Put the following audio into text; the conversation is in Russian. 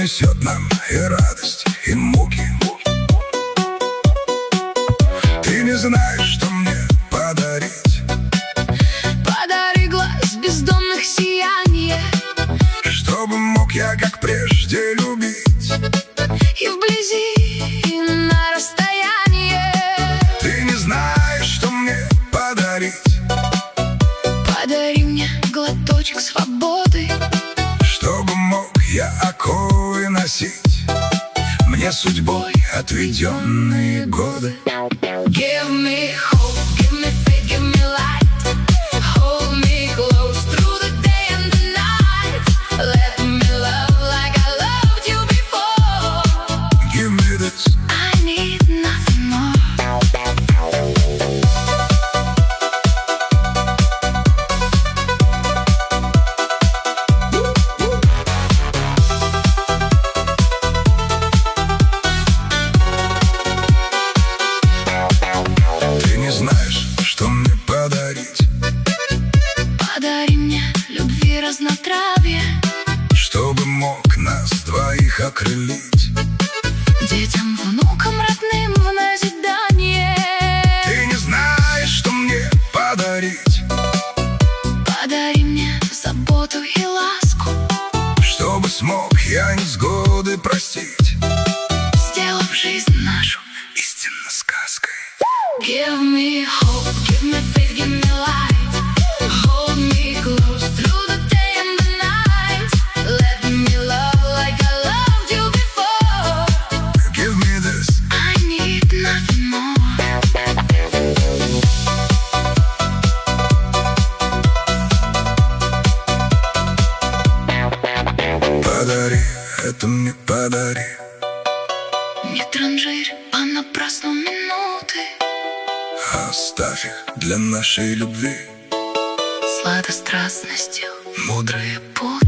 несет нам и радость, и муки. Ты не знаешь, что мне подарить. Подари глаз бездонных сияние, чтобы мог я, как прежде, любить. и вблизи, и на расстояние. Ты не знаешь, что мне подарить. Подари мне глоточек свободы, чтобы мог я оковы носить, мне судьбой отведенные годы. Give me hope, give me faith, give me light. Hold me close through the day and the night. Let me love like I loved you before. Give me this. I need nothing more. Ты не знаешь, что мне подарить. Подари мне любви разнотравье, чтобы мог нас двоих окрылить. детям, внукам, родным в назидание. Ты не знаешь, что мне подарить. Подари мне заботу и ласку, чтобы смог я невзгоды простить, сделав жизнь нашу истинно сказкой. Give me hope, give me faith, give me light. Hold me close through the day and the night. Let me love like I loved you before. Give me this. I need nothing more. Подари, это мне подари. Не транжирь понапрасну минуты, Оставь их для нашей любви. сладострастностью Мудрые путы.